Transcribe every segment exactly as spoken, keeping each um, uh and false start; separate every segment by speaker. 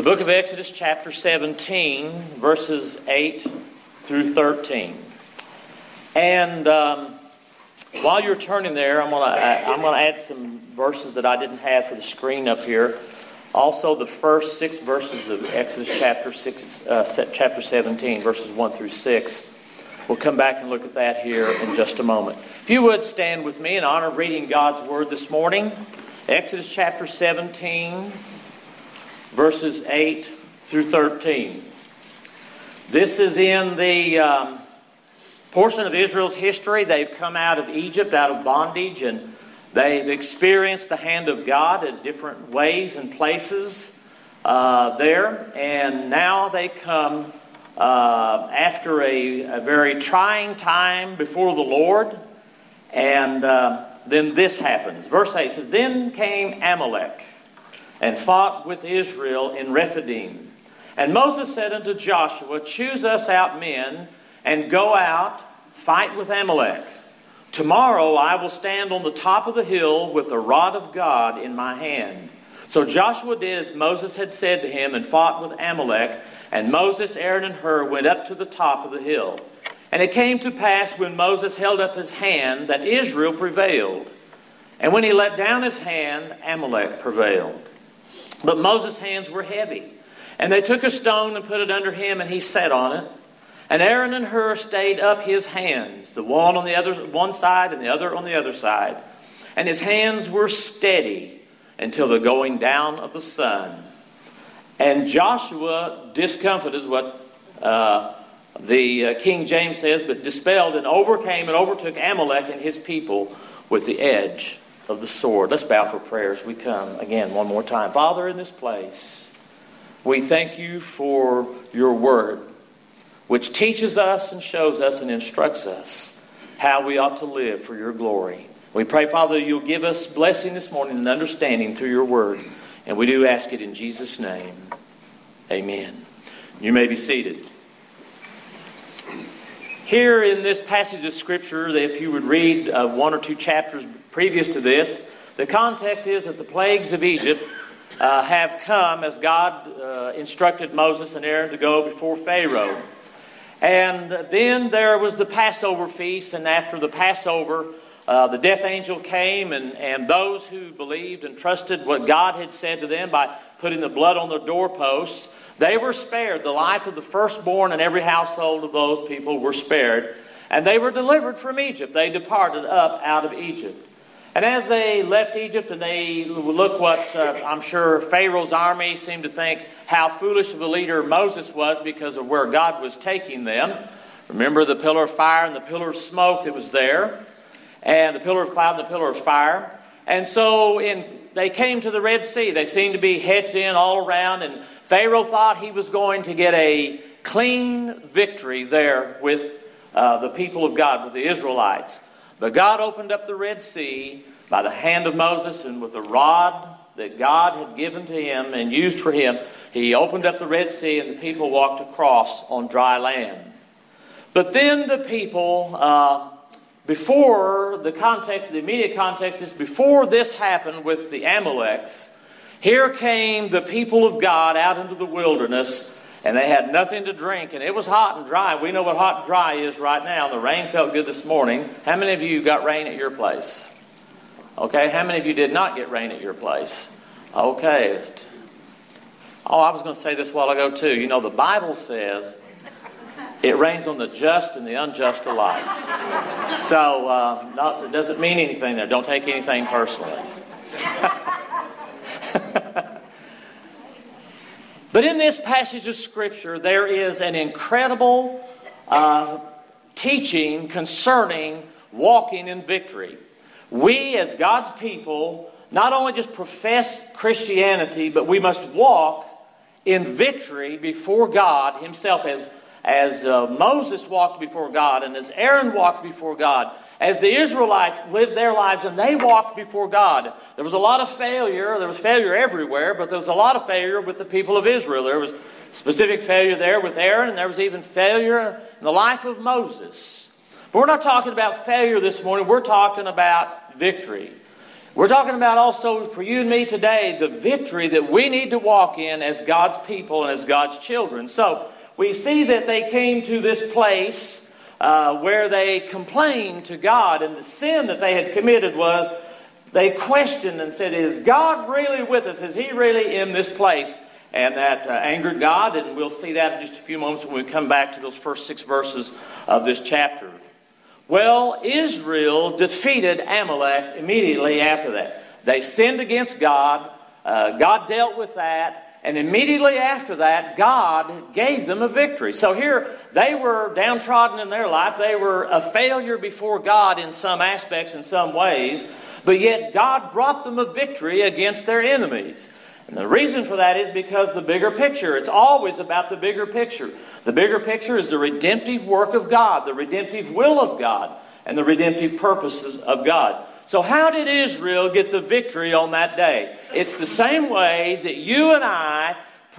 Speaker 1: The book of Exodus, chapter seventeen, verses eight through thirteen. And um, while you're turning there, I'm going to I'm going to add some verses that I didn't have for the screen up here. Also, the first six verses of Exodus chapter six, uh, chapter seventeen, verses one through six. We'll come back and look at that here in just a moment. If you would stand with me in honor of reading God's Word this morning. Exodus chapter seventeen, verses eight through thirteen. This is in the um, portion of Israel's history. They've come out of Egypt, out of bondage, and they've experienced the hand of God in different ways and places uh, there. And now they come uh, after a, a very trying time before the Lord. And uh, then this happens. Verse eight says, "Then came Amalek and fought with Israel in Rephidim. And Moses said unto Joshua, Choose us out men, and go out, fight with Amalek. Tomorrow I will stand on the top of the hill with the rod of God in my hand. So Joshua did as Moses had said to him, and fought with Amalek. And Moses, Aaron, and Hur went up to the top of the hill. And it came to pass when Moses held up his hand that Israel prevailed. And when he let down his hand, Amalek prevailed. But Moses' hands were heavy. And they took a stone and put it under him, and he sat on it. And Aaron and Hur stayed up his hands, the one on the other one side and the other on the other side. And his hands were steady until the going down of the sun. And Joshua discomfited, is what uh, the uh, King James says, but dispelled and overcame and overtook Amalek and his people with the edge of the sword." Let's bow for prayer as we come again one more time. Father, in this place, we thank you for your word, which teaches us and shows us and instructs us how we ought to live for your glory. We pray, Father, you'll give us blessing this morning and understanding through your word. And we do ask it in Jesus' name. Amen. You may be seated. Here in this passage of Scripture, if you would read uh, one or two chapters previous to this, the context is that the plagues of Egypt uh, have come as God uh, instructed Moses and Aaron to go before Pharaoh. And then there was the Passover feast, and after the Passover, uh, the death angel came, and, and those who believed and trusted what God had said to them by putting the blood on the doorposts, they were spared. The life of the firstborn in every household of those people were spared. And they were delivered from Egypt. They departed up out of Egypt. And as they left Egypt and they look what uh, I'm sure Pharaoh's army seemed to think how foolish of a leader Moses was because of where God was taking them. Remember the pillar of fire and the pillar of smoke that was there. And the pillar of cloud and the pillar of fire. And so in, they came to the Red Sea. They seemed to be hedged in all around, and Pharaoh thought he was going to get a clean victory there with uh, the people of God, with the Israelites. But God opened up the Red Sea by the hand of Moses, and with the rod that God had given to him and used for him, he opened up the Red Sea and the people walked across on dry land. But then the people, uh, before the context, the immediate context is before this happened with the Amaleks, here came the people of God out into the wilderness, and they had nothing to drink, and it was hot and dry. We know what hot and dry is right now. The rain felt good this morning. How many of you got rain at your place? Okay, how many of you did not get rain at your place? Okay. Oh, I was going to say this a while ago too. You know, the Bible says it rains on the just and the unjust alike. So uh, not, it doesn't mean anything there. Don't take anything personally. But in this passage of Scripture, there is an incredible uh, teaching concerning walking in victory. We, as God's people, not only just profess Christianity, but we must walk in victory before God Himself, as, as uh, Moses walked before God, and as Aaron walked before God, as the Israelites lived their lives and they walked before God. There was a lot of failure. There was failure everywhere, but there was a lot of failure with the people of Israel. There was specific failure there with Aaron, and there was even failure in the life of Moses. But we're not talking about failure this morning. We're talking about victory. We're talking about also for you and me today the victory that we need to walk in as God's people and as God's children. So we see that they came to this place uh, where they complained to God, and the sin that they had committed was they questioned and said, is God really with us? Is He really in this place? And that uh, angered God, and we'll see that in just a few moments when we come back to those first six verses of this chapter. Well, Israel defeated Amalek immediately after that. They sinned against God. Uh, God dealt with that. And immediately after that, God gave them a victory. So here, they were downtrodden in their life. They were a failure before God in some aspects, in some ways. But yet, God brought them a victory against their enemies. And the reason for that is because the bigger picture. It's always about the bigger picture. The bigger picture is the redemptive work of God, the redemptive will of God, and the redemptive purposes of God. So how did Israel get the victory on that day? It's the same way that you and I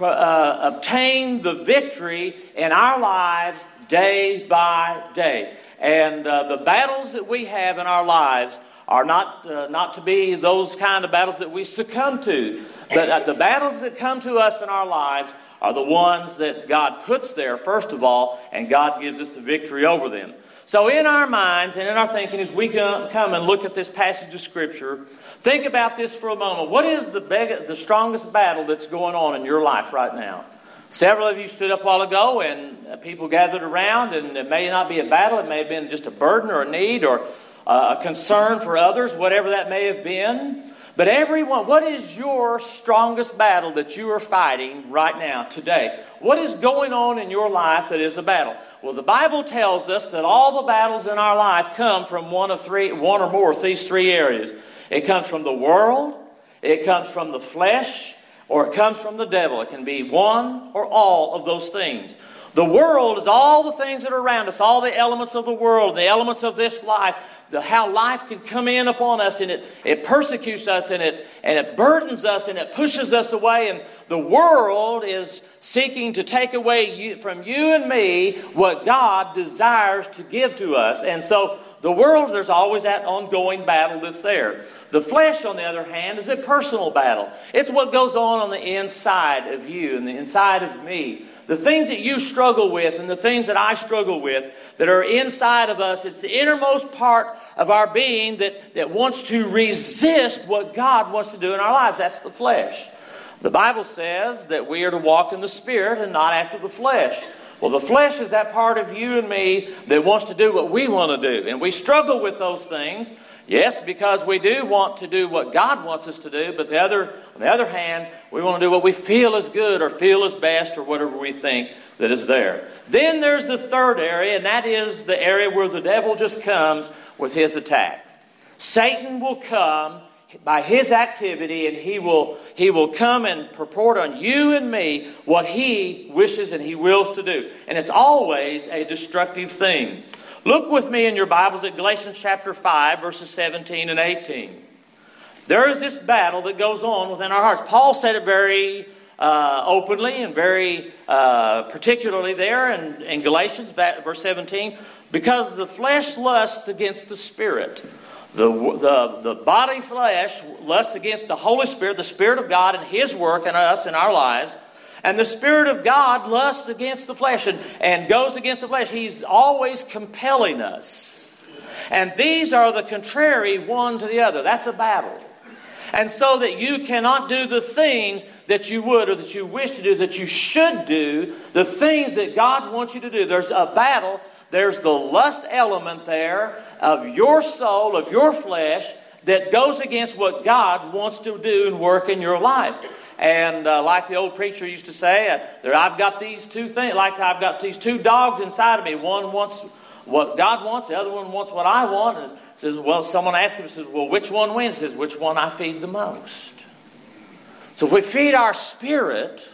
Speaker 1: uh, obtain the victory in our lives day by day. And uh, the battles that we have in our lives are not uh, not to be those kind of battles that we succumb to. But uh, the battles that come to us in our lives are the ones that God puts there, first of all, and God gives us the victory over them. So in our minds and in our thinking, as we come and look at this passage of Scripture, think about this for a moment. What is the big, the strongest battle that's going on in your life right now? Several of you stood up a while ago, and people gathered around, and it may not be a battle. It may have been just a burden or a need or a concern for others, whatever that may have been. But everyone, what is your strongest battle that you are fighting right now, today? What is going on in your life that is a battle? Well, the Bible tells us that all the battles in our life come from one of three, one or more of these three areas. It comes from the world, it comes from the flesh, or it comes from the devil. It can be one or all of those things. The world is all the things that are around us, all the elements of the world, the elements of this life, the, how life can come in upon us, and it, it persecutes us, and it, and it burdens us, and it pushes us away. And the world is seeking to take away you, from you and me what God desires to give to us. And so the world, there's always that ongoing battle that's there. The flesh, on the other hand, is a personal battle. It's what goes on on the inside of you and the inside of me. The things that you struggle with and the things that I struggle with that are inside of us, it's the innermost part of our being that, that wants to resist what God wants to do in our lives. That's the flesh. The Bible says that we are to walk in the Spirit and not after the flesh. Well, the flesh is that part of you and me that wants to do what we want to do. And we struggle with those things. Yes, because we do want to do what God wants us to do, but the other, on the other hand, we want to do what we feel is good or feel is best or whatever we think that is there. Then there's the third area, and that is the area where the devil just comes with his attack. Satan will come by his activity, and he will, he will come and purport on you and me what he wishes and he wills to do. And it's always a destructive thing. Look with me in your Bibles at Galatians chapter five, verses seventeen and eighteen. There is this battle that goes on within our hearts. Paul said it very uh, openly and very uh, particularly there in, in Galatians, verse seventeen, because the flesh lusts against the Spirit. The, the, the body flesh lusts against the Holy Spirit, the Spirit of God and His work in us, in our lives. And the Spirit of God lusts against the flesh and, and goes against the flesh. He's always compelling us. And these are the contrary one to the other. That's a battle. And so that you cannot do the things that you would or that you wish to do, that you should do, the things that God wants you to do. There's a battle. There's the lust element there of your soul, of your flesh, that goes against what God wants to do and work in your life. And uh, like the old preacher used to say, uh, there, I've got these two things, like I've got these two dogs inside of me. One wants what God wants, the other one wants what I want. And says, well, someone asked him, says, well, which one wins? He says, which one I feed the most? So if we feed our spirit,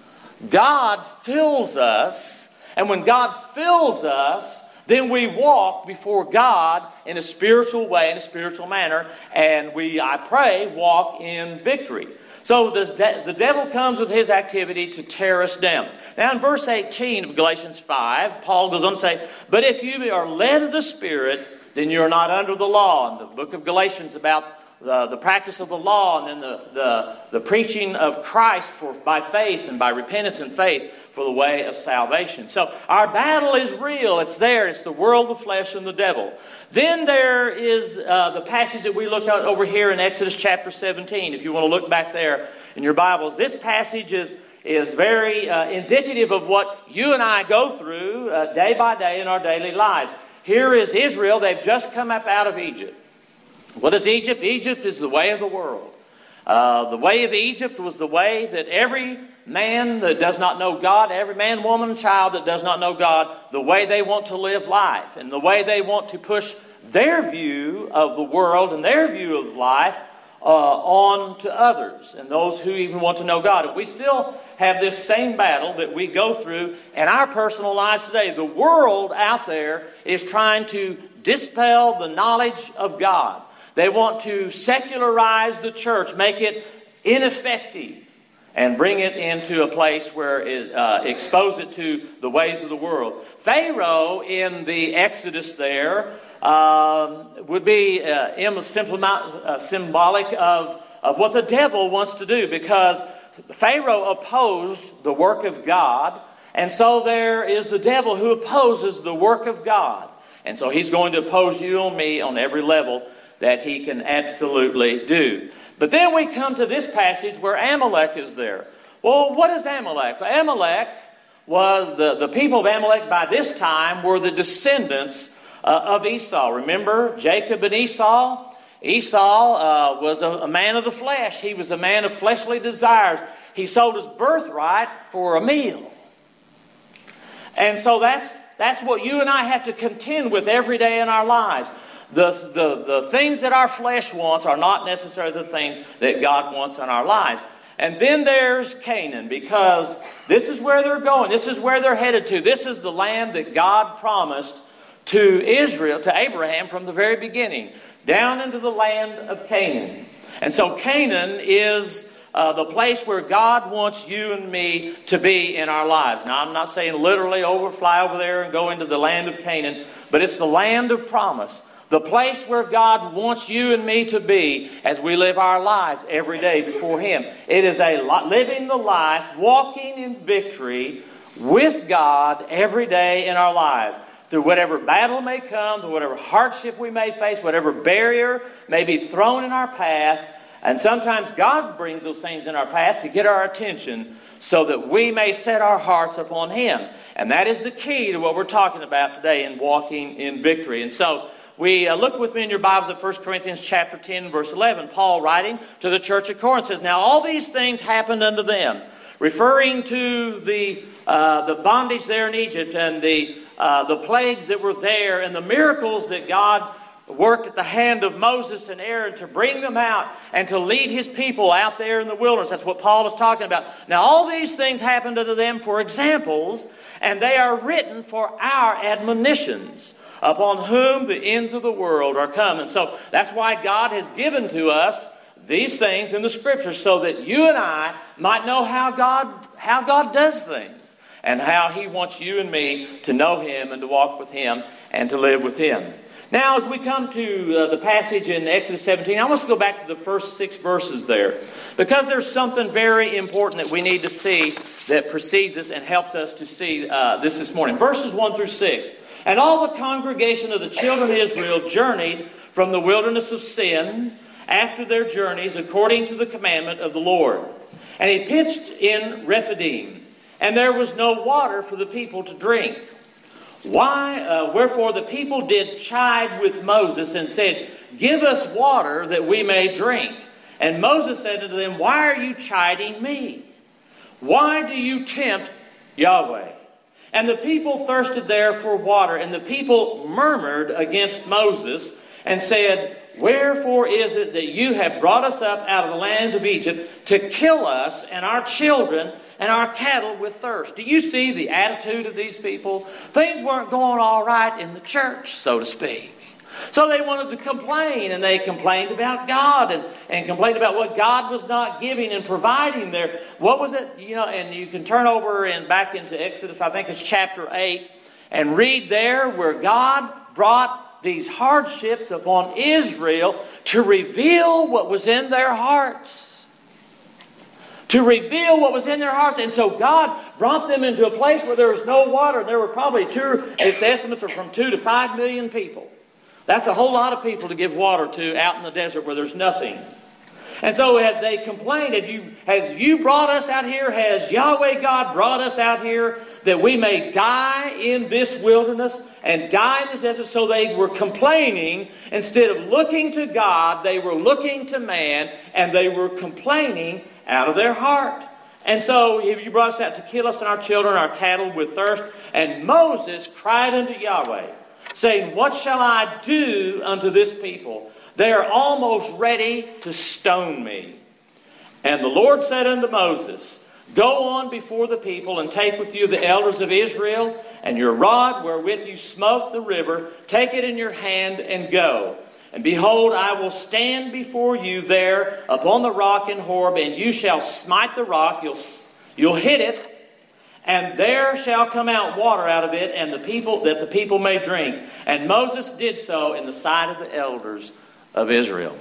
Speaker 1: God fills us. And when God fills us, then we walk before God in a spiritual way, in a spiritual manner. And we, I pray, walk in victory. So the, de- the devil comes with his activity to tear us down. Now in verse eighteen of Galatians five, Paul goes on to say, but if you are led of the Spirit, then you're not under the law. In the book of Galatians about the, the practice of the law, and then the, the, the preaching of Christ for, by faith and by repentance and faith for the way of salvation. So our battle is real. It's there. It's the world, the flesh, and the devil. Then there is uh, the passage that we look at over here in Exodus chapter seventeen. If you want to look back there in your Bibles, this passage is, is very uh, indicative of what you and I go through uh, day by day in our daily lives. Here is Israel. They've just come up out of Egypt. What is Egypt? Egypt is the way of the world. Uh, the way of Egypt was the way that every man that does not know God, every man, woman, and child that does not know God, the way they want to live life and the way they want to push their view of the world and their view of life uh, on to others and those who even want to know God. And we still have this same battle that we go through in our personal lives today. The world out there is trying to dispel the knowledge of God. They want to secularize the church, make it ineffective, and bring it into a place where it uh, expose it to the ways of the world. Pharaoh in the Exodus there um, would be uh, symbolic of, of what the devil wants to do, because Pharaoh opposed the work of God, and so there is the devil who opposes the work of God. And so he's going to oppose you and me on every level that he can absolutely do. But then we come to this passage where Amalek is there. Well, what is Amalek? Amalek was, the, the people of Amalek by this time were the descendants uh, of Esau. Remember Jacob and Esau? Esau uh, was a, a man of the flesh. He was a man of fleshly desires. He sold his birthright for a meal. And so that's, that's what you and I have to contend with every day in our lives. The, the, the things that our flesh wants are not necessarily the things that God wants in our lives. And then there's Canaan, because this is where they're going. This is where they're headed to. This is the land that God promised to Israel, to Abraham from the very beginning, down into the land of Canaan. And so Canaan is uh, the place where God wants you and me to be in our lives. Now, I'm not saying literally over, fly over there and go into the land of Canaan, but it's the land of promise. The place where God wants you and me to be as we live our lives every day before Him. It is a living the life, walking in victory with God every day in our lives. Through whatever battle may come, through whatever hardship we may face, whatever barrier may be thrown in our path. And sometimes God brings those things in our path to get our attention so that we may set our hearts upon Him. And that is the key to what we're talking about today in walking in victory. And so, We uh, look with me in your Bibles at First Corinthians chapter ten, verse eleven. Paul, writing to the church at Corinth, says, "Now all these things happened unto them," referring to the uh, the bondage there in Egypt and the uh, the plagues that were there and the miracles that God worked at the hand of Moses and Aaron to bring them out and to lead His people out there in the wilderness. That's what Paul is talking about. Now all these things happened unto them for examples, and they are written for our admonitions, upon whom the ends of the world are come. And so that's why God has given to us these things in the Scriptures, so that you and I might know how God, how God does things and how He wants you and me to know Him and to walk with Him and to live with Him. Now, as we come to uh, the passage in Exodus seventeen, I want to go back to the first six verses there, because there's something very important that we need to see that precedes us and helps us to see uh, this this morning. Verses one through six. "And all the congregation of the children of Israel journeyed from the wilderness of Sin after their journeys according to the commandment of the Lord. And he pitched in Rephidim, and there was no water for the people to drink. Why? Uh, wherefore the people did chide with Moses and said, Give us water that we may drink. And Moses said unto them, Why are you chiding me? Why do you tempt Yahweh? And the people thirsted there for water, and the people murmured against Moses and said, Wherefore is it that you have brought us up out of the land of Egypt to kill us and our children and our cattle with thirst? Do you see the attitude of these people? Things weren't going all right in the church, so to speak. So they wanted to complain, and they complained about God and, and complained about what God was not giving and providing there. What was it? You know, and you can turn over and back into Exodus, I think it's chapter eight, and read there where God brought these hardships upon Israel to reveal what was in their hearts. To reveal what was in their hearts. And so God brought them into a place where there was no water. There were probably two, its estimates are from two to five million people. That's a whole lot of people to give water to out in the desert where there's nothing. And so they complained, have you, has you brought us out here? Has Yahweh God brought us out here that we may die in this wilderness and die in this desert? So they were complaining. Instead of looking to God, they were looking to man, and they were complaining out of their heart. And so you brought us out to kill us and our children, our cattle with thirst. And Moses cried unto Yahweh, saying, what shall I do unto this people? They are almost ready to stone me. And the Lord said unto Moses, go on before the people, and take with you the elders of Israel, and your rod wherewith you smote the river, take it in your hand, and go. And behold, I will stand before you there upon the rock in Horeb, and you shall smite the rock, you'll, you'll hit it, and there shall come out water out of it, and the people that the people may drink. And Moses did so in the sight of the elders of Israel.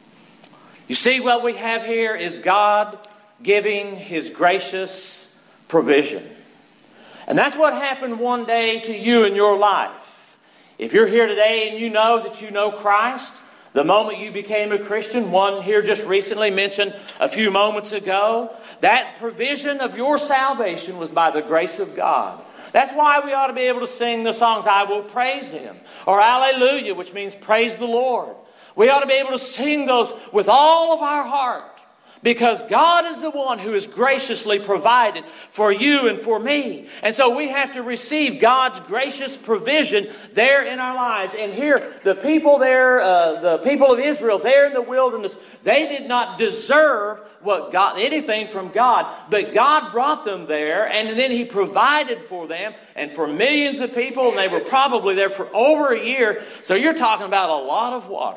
Speaker 1: You see, what we have here is God giving His gracious provision. And that's what happened one day to you in your life. If you're here today and you know that you know Christ, the moment you became a Christian, one here just recently mentioned a few moments ago, that provision of your salvation was by the grace of God. That's why we ought to be able to sing the songs, I will praise Him, or Alleluia, which means praise the Lord. We ought to be able to sing those with all of our heart, because God is the one who has graciously provided for you and for me. And so we have to receive God's gracious provision there in our lives. And here, the people there, uh, the people of Israel there in the wilderness, they did not deserve what God, anything from God. But God brought them there, and then He provided for them and for millions of people. And they were probably there for over a year. So you're talking about a lot of water.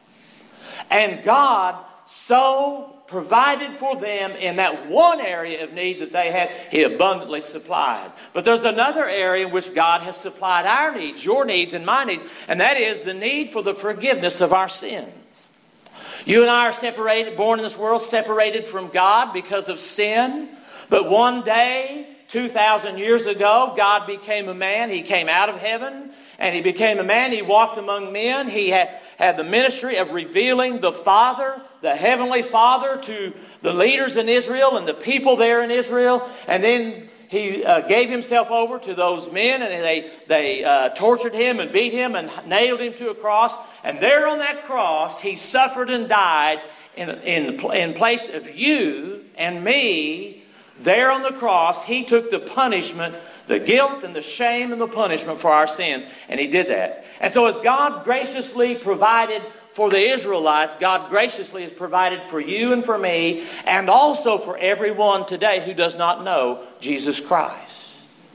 Speaker 1: And God so provided for them in that one area of need that they had. He abundantly supplied. But there's another area in which God has supplied our needs, your needs and my needs, and that is the need for the forgiveness of our sins. You and I are separated, born in this world, separated from God because of sin. But one day, two thousand years ago, God became a man. He came out of heaven and He became a man. He walked among men. He had, had the ministry of revealing the Father, the Heavenly Father, to the leaders in Israel and the people there in Israel. And then He uh, gave Himself over to those men, and they, they uh, tortured Him and beat Him and nailed Him to a cross. And there on that cross, He suffered and died in, in, in place of you and me. There on the cross, He took the punishment, the guilt and the shame and the punishment for our sins. And He did that. And so as God graciously provided for the Israelites, God graciously has provided for you and for me, and also for everyone today who does not know Jesus Christ.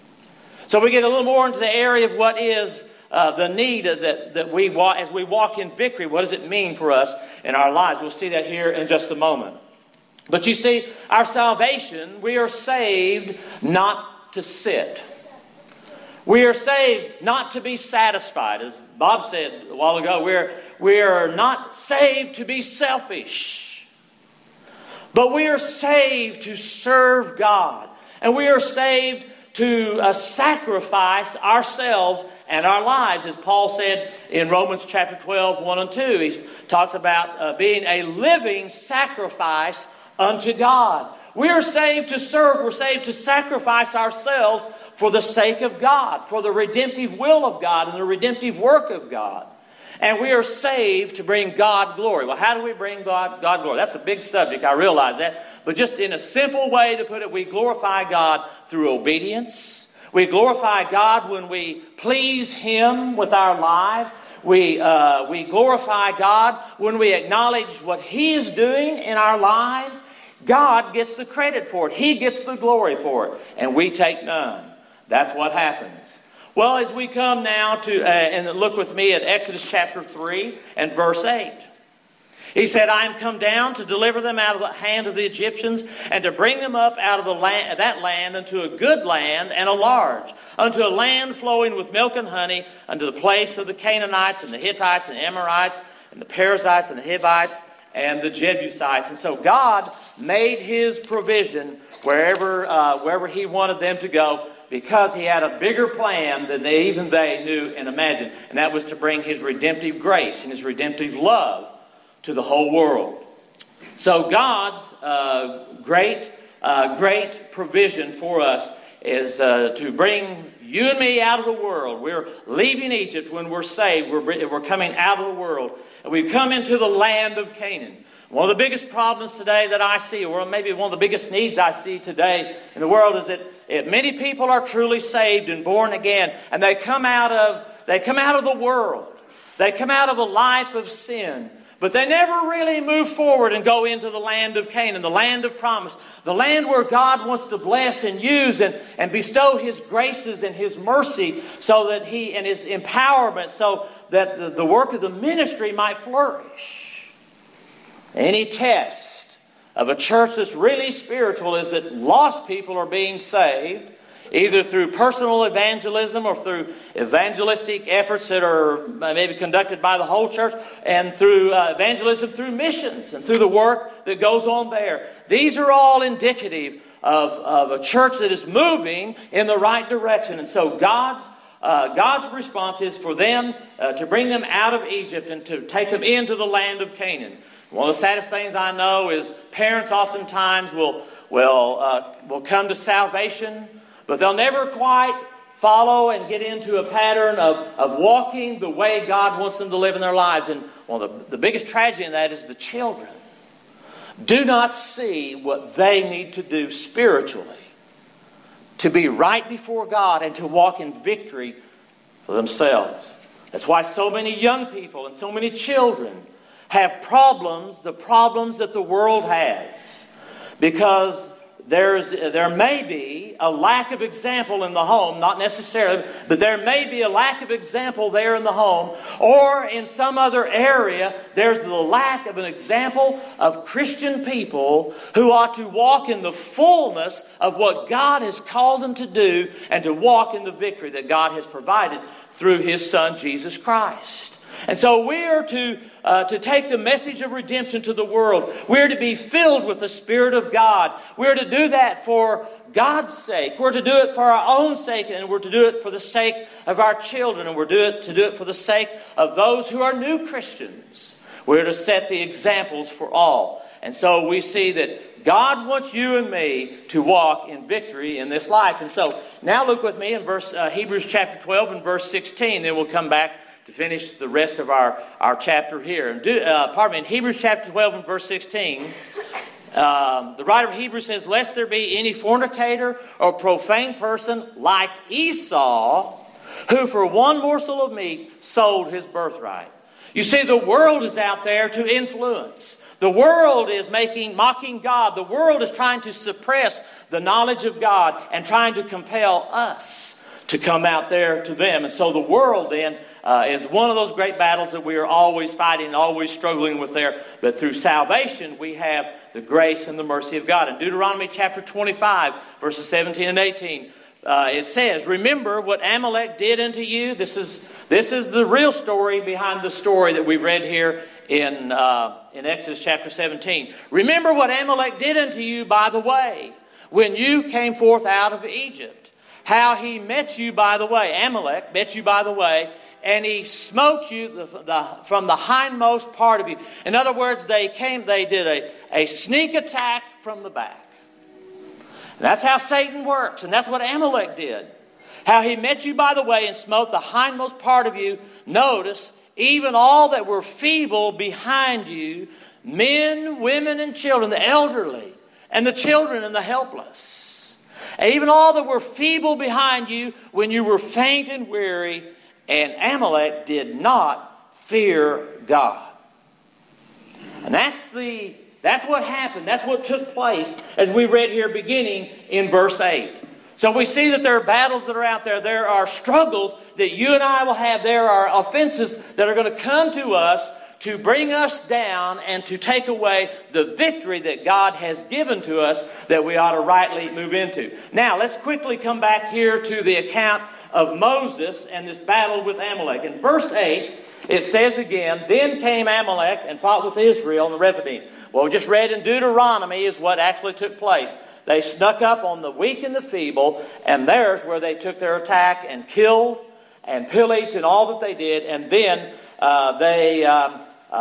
Speaker 1: So we get a little more into the area of what is uh, the need that, that we walk, as we walk in victory. What does it mean for us in our lives? We'll see that here in just a moment. But you see, our salvation, we are saved not to sit. We are saved not to be satisfied. As Bob said a while ago, we're, we are not saved to be selfish. But we are saved to serve God. And we are saved to uh, sacrifice ourselves and our lives. As Paul said in Romans chapter twelve, one and two, he talks about uh, being a living sacrifice unto God. We are saved to serve. We're saved to sacrifice ourselves for the sake of God, for the redemptive will of God and the redemptive work of God. And we are saved to bring God glory. Well, how do we bring God, God glory? That's a big subject, I realize that. But just in a simple way to put it, we glorify God through obedience. We glorify God when we please Him with our lives. We, uh, we glorify God when we acknowledge what He is doing in our lives. God gets the credit for it. He gets the glory for it. And we take none. That's what happens. Well, as we come now to, uh, and look with me at Exodus chapter three and verse eight. He said, I am come down to deliver them out of the hand of the Egyptians, and to bring them up out of the land, that land unto a good land and a large, unto a land flowing with milk and honey, unto the place of the Canaanites and the Hittites and the Amorites and the Perizzites and the Hivites and the Jebusites. And so God made His provision wherever uh, wherever He wanted them to go, because He had a bigger plan than they, even they knew and imagined. And that was to bring His redemptive grace and His redemptive love to the whole world. So God's uh, great, uh, great provision for us is uh, to bring you and me out of the world. We're leaving Egypt when we're saved. We're, we're coming out of the world. And we've come into the land of Canaan. One of the biggest problems today that I see, or maybe one of the biggest needs I see today in the world, is that if many people are truly saved and born again, and they come out of they come out of the world. They come out of a life of sin. But they never really move forward and go into the land of Canaan, the land of promise, the land where God wants to bless and use and, and bestow His graces and His mercy, so that He, and His empowerment, so that the, the work of the ministry might flourish. Any test of a church that's really spiritual is that lost people are being saved, either through personal evangelism or through evangelistic efforts that are maybe conducted by the whole church, and through uh, evangelism through missions and through the work that goes on there. These are all indicative of, of a church that is moving in the right direction. And so God's uh, God's response is for them uh, to bring them out of Egypt and to take them into the land of Canaan. One of the saddest things I know is parents oftentimes will will uh, will come to salvation, but they'll never quite follow and get into a pattern of, of walking the way God wants them to live in their lives. And one of the, the biggest tragedy in that is the children do not see what they need to do spiritually to be right before God and to walk in victory for themselves. That's why so many young people and so many children have problems, the problems that the world has, because There's, there may be a lack of example in the home, not necessarily, but there may be a lack of example there in the home, or in some other area, there's the lack of an example of Christian people who ought to walk in the fullness of what God has called them to do, and to walk in the victory that God has provided through His Son, Jesus Christ. And so we are to, uh, to take the message of redemption to the world. We're to be filled with the Spirit of God. We're to do that for God's sake. We're to do it for our own sake, and we're to do it for the sake of our children, and we're do it, to do it for the sake of those who are new Christians. We're to set the examples for all. And so we see that God wants you and me to walk in victory in this life. And so now look with me in verse uh, Hebrews chapter twelve and verse sixteen. Then we'll come back to finish the rest of our, our chapter here. And do, uh, pardon me, in Hebrews chapter twelve and verse sixteen, um, the writer of Hebrews says, lest there be any fornicator or profane person like Esau, who for one morsel of meat sold his birthright. You see, the world is out there to influence. The world is making, mocking God. The world is trying to suppress the knowledge of God and trying to compel us to come out there to them. And so the world then uh, is one of those great battles that we are always fighting, always struggling with there. But through salvation, we have the grace and the mercy of God. In Deuteronomy chapter twenty-five, verses seventeen and eighteen, uh, it says, remember what Amalek did unto you. This is, this is the real story behind the story that we read here in, uh, in Exodus chapter seventeen. Remember what Amalek did unto you by the way, when you came forth out of Egypt. How he met you by the way. Amalek met you by the way, and he smote you the, the, from the hindmost part of you. In other words, they came, they did a, a sneak attack from the back. And that's how Satan works, and that's what Amalek did. How he met you by the way and smote the hindmost part of you. Notice, even all that were feeble behind you, men, women, and children, the elderly, and the children and the helpless. And even all that were feeble behind you when you were faint and weary, and Amalek did not fear God. And that's the that's what happened. That's what took place as we read here beginning in verse eight. So we see that there are battles that are out there. There are struggles that you and I will have. There are offenses that are going to come to us to bring us down and to take away the victory that God has given to us that we ought to rightly move into. Now, let's quickly come back here to the account of Moses and this battle with Amalek. In verse eight, it says again, "Then came Amalek and fought with Israel on the Rephidim." Well, we just read in Deuteronomy is what actually took place. They snuck up on the weak and the feeble, and there's where they took their attack and killed and pillaged and all that they did, and then uh, they um,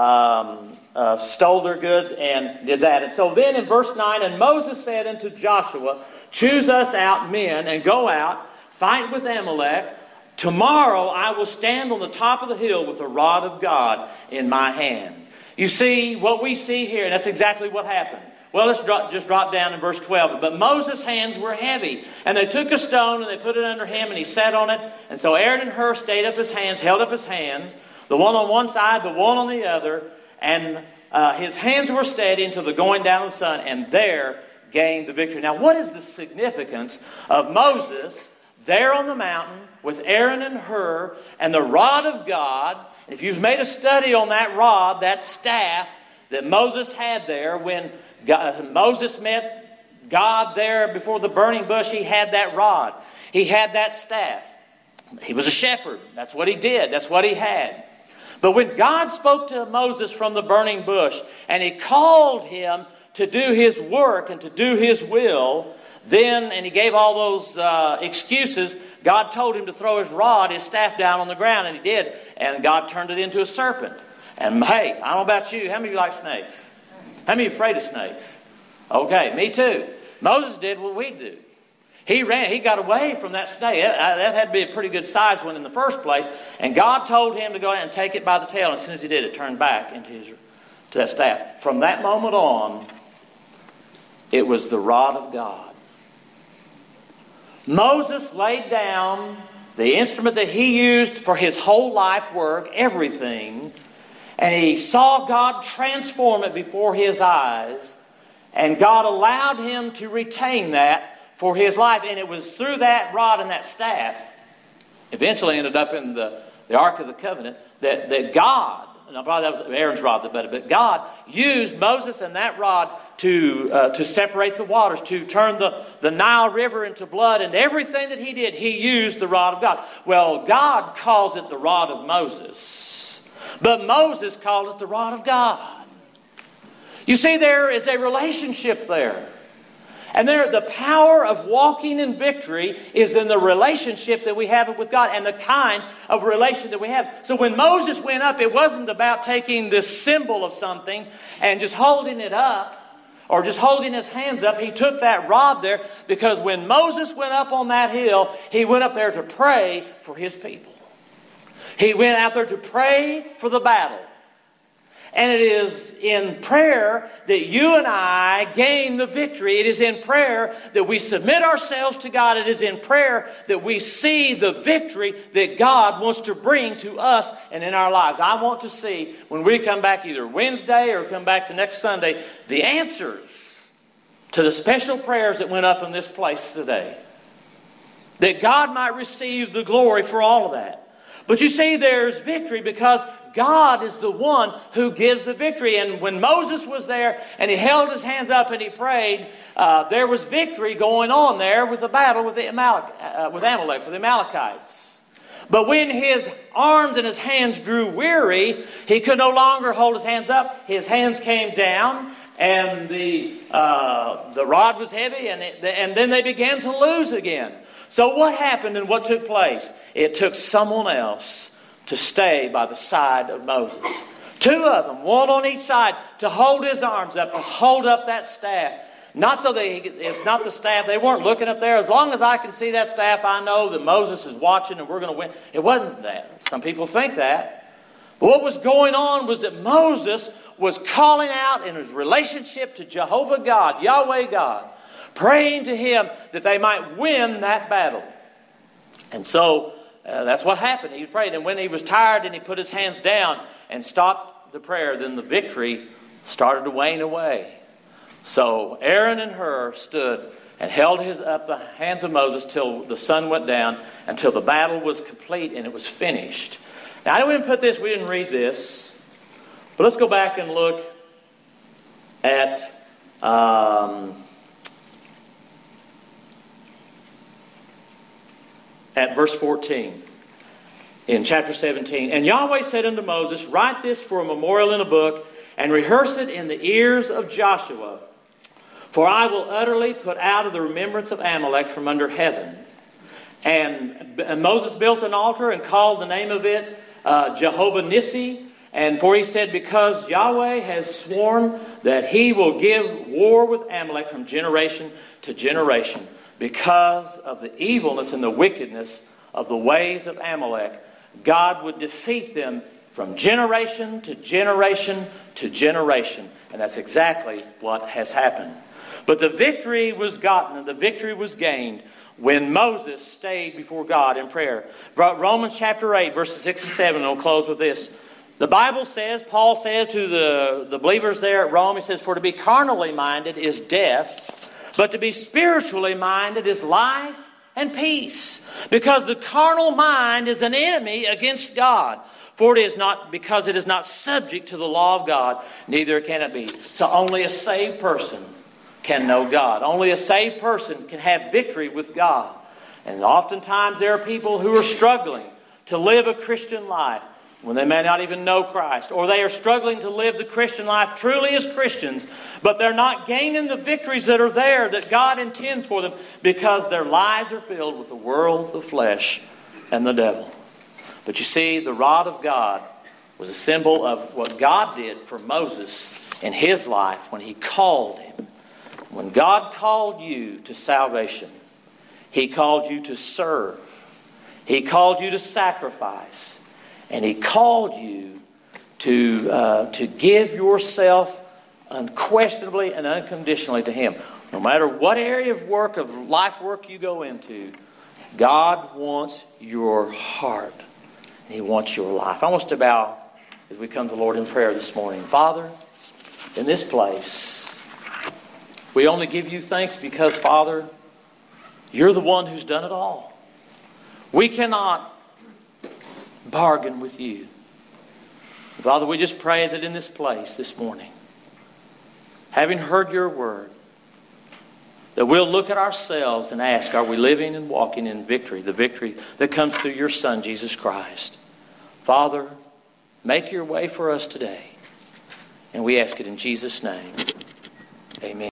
Speaker 1: um, uh, stole their goods and did that. And so then in verse nine, "And Moses said unto Joshua, Choose us out men and go out, fight with Amalek. Tomorrow I will stand on the top of the hill with the rod of God in my hand." You see what we see here, and that's exactly what happened. Well, let's drop, just drop down in verse twelve. "But Moses' hands were heavy, and they took a stone and they put it under him, and he sat on it. And so Aaron and Hur stayed up his hands, held up his hands, the one on one side, the one on the other, and uh, his hands were steady until the going down of the sun, and there gained the victory." Now, what is the significance of Moses there on the mountain with Aaron and Hur and the rod of God? If you've made a study on that rod, that staff that Moses had there when God, Moses met God there before the burning bush, he had that rod. He had that staff. He was a shepherd. That's what he did. That's what he had. But when God spoke to Moses from the burning bush and he called him to do his work and to do his will, then, and he gave all those uh, excuses, God told him to throw his rod, his staff down on the ground, and he did. And God turned it into a serpent. And hey, I don't know about you, how many of you like snakes? How many are afraid of snakes? Okay, me too. Moses did what we do. He ran, he got away from that snake. That, that had to be a pretty good sized one in the first place. And God told him to go ahead and take it by the tail. And as soon as he did, it turned back into his, to that staff. From that moment on, it was the rod of God. Moses laid down the instrument that he used for his whole life work, everything, and he saw God transform it before his eyes, and God allowed him to retain that for his life. And it was through that rod and that staff, eventually ended up in the, the Ark of the Covenant, that, that God, and probably that was Aaron's rod that better, but God used Moses and that rod to uh, to separate the waters, to turn the, the Nile River into blood, and everything that he did, he used the rod of God. Well, God calls it the rod of Moses, but Moses called it the rod of God. You see, there is a relationship there. And there, the power of walking in victory is in the relationship that we have with God and the kind of relation that we have. So when Moses went up, it wasn't about taking this symbol of something and just holding it up or just holding his hands up. He took that rod there because when Moses went up on that hill, he went up there to pray for his people. He went out there to pray for the battle. And it is in prayer that you and I gain the victory. It is in prayer that we submit ourselves to God. It is in prayer that we see the victory that God wants to bring to us and in our lives. I want to see, when we come back either Wednesday or come back to next Sunday, the answers to the special prayers that went up in this place today. That God might receive the glory for all of that. But you see, there's victory because God is the one who gives the victory. And when Moses was there and he held his hands up and he prayed, uh, there was victory going on there with the battle with, the Amalek, uh, with Amalek, with the Amalekites. But when his arms and his hands grew weary, he could no longer hold his hands up. His hands came down and the, uh, the rod was heavy, and, it, and then they began to lose again. So what happened and what took place? It took someone else to stay by the side of Moses. Two of them, one on each side, to hold his arms up, to hold up that staff. Not so that he, it's not the staff. They weren't looking up there. As long as I can see that staff, I know that Moses is watching and we're going to win. It wasn't that. Some people think that. But what was going on was that Moses was calling out in his relationship to Jehovah God, Yahweh God, praying to him that they might win that battle. And so uh, that's what happened. He prayed, and when he was tired and he put his hands down and stopped the prayer, then the victory started to wane away. So Aaron and Hur stood and held his up the hands of Moses till the sun went down, until the battle was complete and it was finished. Now I didn't put this, we didn't read this, But let's go back and look at um, at verse fourteen in chapter seventeen. And Yahweh said unto Moses, write this for a memorial in a book, and rehearse it in the ears of Joshua. For I will utterly put out of the remembrance of Amalek from under heaven. And, and Moses built an altar and called the name of it uh, Jehovah Nissi. And for he said, because Yahweh has sworn that he will give war with Amalek from generation to generation, because of the evilness and the wickedness of the ways of Amalek, God would defeat them from generation to generation to generation. And that's exactly what has happened. But the victory was gotten and the victory was gained when Moses stayed before God in prayer. Romans chapter eight, verses six and seven, and I'll close with this. The Bible says, Paul says to the, the believers there at Rome, he says, for to be carnally minded is death, but to be spiritually minded is life and peace. Because the carnal mind is an enemy against God. For it is not, because it is not subject to the law of God, neither can it be. So only a saved person can know God. Only a saved person can have victory with God. And oftentimes there are people who are struggling to live a Christian life when they may not even know Christ. Or they are struggling to live the Christian life truly as Christians, but they're not gaining the victories that are there that God intends for them because their lives are filled with the world, the flesh, and the devil. But you see, the rod of God was a symbol of what God did for Moses in his life when he called him. When God called you to salvation, He called you to serve. He called you to sacrifice. And He called you to, uh, to give yourself unquestionably and unconditionally to Him. No matter what area of work, of life work you go into, God wants your heart. He wants your life. I want us to bow as we come to the Lord in prayer this morning. Father, in this place, we only give you thanks because, Father, you're the one who's done it all. We cannot bargain with you. Father, we just pray that in this place this morning, having heard your word, that we'll look at ourselves and ask, are we living and walking in victory? The victory that comes through your Son, Jesus Christ. Father, make your way for us today. And we ask it in Jesus' name. Amen.